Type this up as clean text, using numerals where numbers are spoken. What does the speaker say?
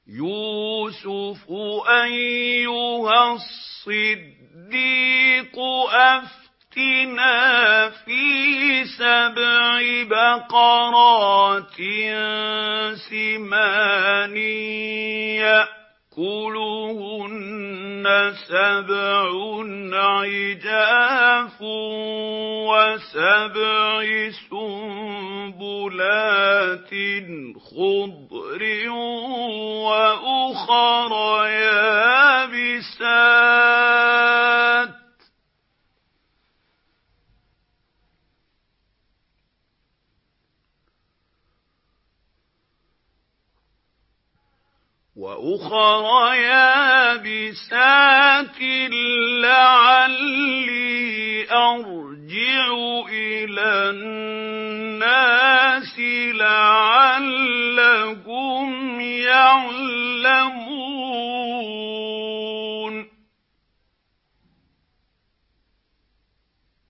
يُوسُفُ أَيُّهَا الصِّدِّيقُ أَفْتِنَا فِي 7 بَقَرَاتٍ سِمَانٍ يَأْكُلُهُنَّ 7 عِجَافٌ و7 سُنبُلَاتٍ خُضْرٍ وَأُخَرَ يَابِسَاتٍ لَّعَلِّي أَرْجِعُ إِلَى النَّاسِ لَعَلَّهُمْ يَعْلَمُونَ